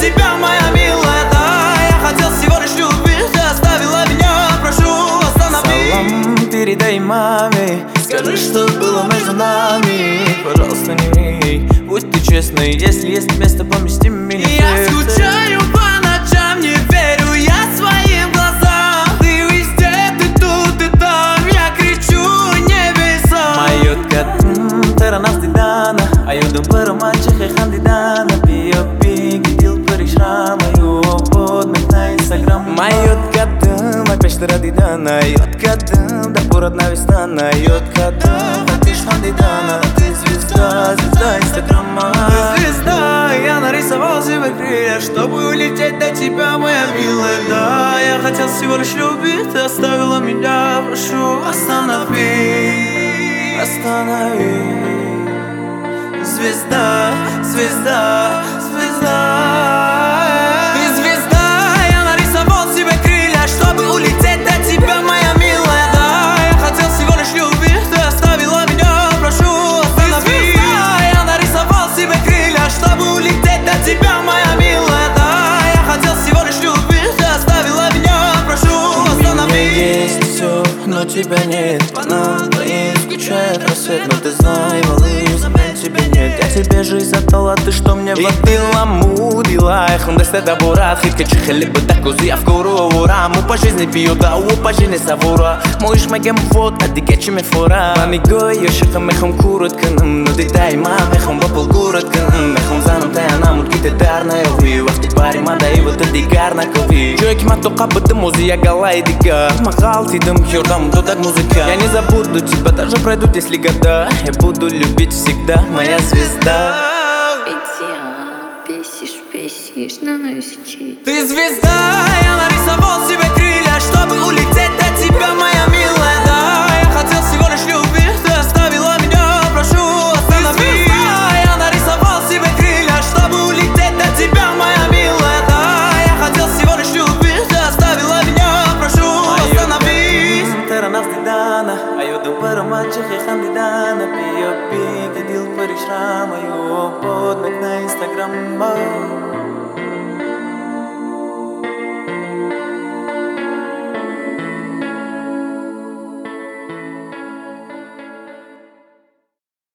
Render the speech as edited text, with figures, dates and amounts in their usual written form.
тебя, моя милая. Да, я хотел всего лишь любить, ты оставила меня, прошу, останови. Салам передай маме, скажи, что было между нами. Пожалуйста, не ври, будь ты честной, если есть место, помести меня. Я скучаю по ночам, не верю я своим глазам. Ты везде, ты тут и там, я кричу небеса. Майот катым, теранас дидана, айодом паромачах и хандидана. Пиопи, гидил паришра, мою обод на инстаграм. Майот катым, опять что радидана, айот катым, да пород на вестана. Айот катым, хатиш хандидана, ты звезда, звезда инстаграма. Ты звезда, я нарисовал себе крылья, чтобы улететь до тебя, моя милая. Да, я хотел всего лишь любить, ты оставила меня, прошу, останови. Останови. Звезда, звезда, звезда. Ты звезда, я нарисовал себе крылья, чтобы улететь до тебя, моя милая. Да, я хотел всего лишь любить, ты оставила меня, прошу, останови. Ты звезда, я нарисовал себе крылья, чтобы улететь до тебя, моя милая. Да, я хотел всего лишь любить, ты оставила меня, прошу, останови. У меня есть все, но тебя нет. По нам двоим скучает рассвет, но ты знай, малыш, замен тебе нет. Я тебе жизнь отдала, ты что мне водила? Мудила, хундаст это бурат. Хитка чихали бы так узи, а в кору раму по жизни пью, да у по жизни савура. Малыш магем вот, а ты гечи me фора. Памигой, ёшиха мехом курот канам, но ты дай ма мехом бапал курот канам. Мехом занам тай анам, утките дарна яви. Вахти пари мада и вот это гарна кави. Чуеки ма тока быты музи, я галай дига. Махал ти дым, хёрдам, то так музыка. Я не забуду тебя, даже пройдут если года. Я буду любить всегда, моя звезда. Бесишь, на носичи. Ты звезда, я нарисовал себе крылья, чтобы улететь до тебя, моя